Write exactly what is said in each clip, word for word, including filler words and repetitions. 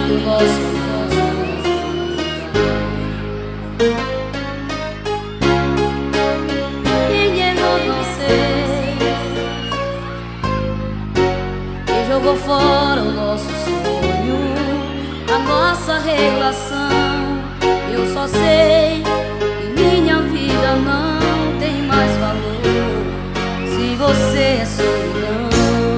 do vosso jogou fora o nosso sonho, a nossa relação. Eu só sei que minha vida não tem mais valor se você é solidão.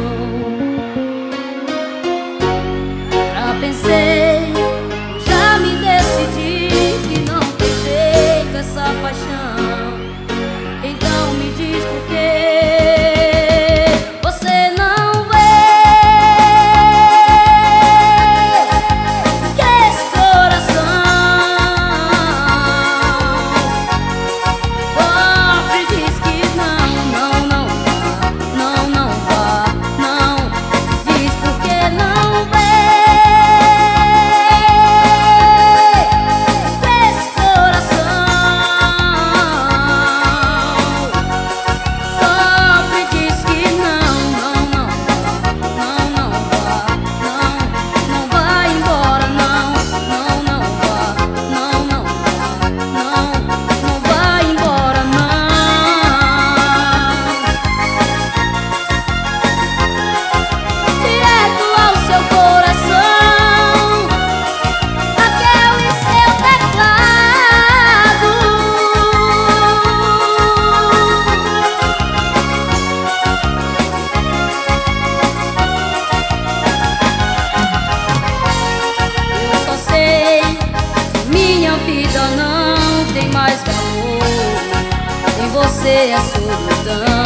Já pensei, já me decidi que não tem jeito essa paixão. Então me diz por quê vida não tem mais valor, sem você é solidão.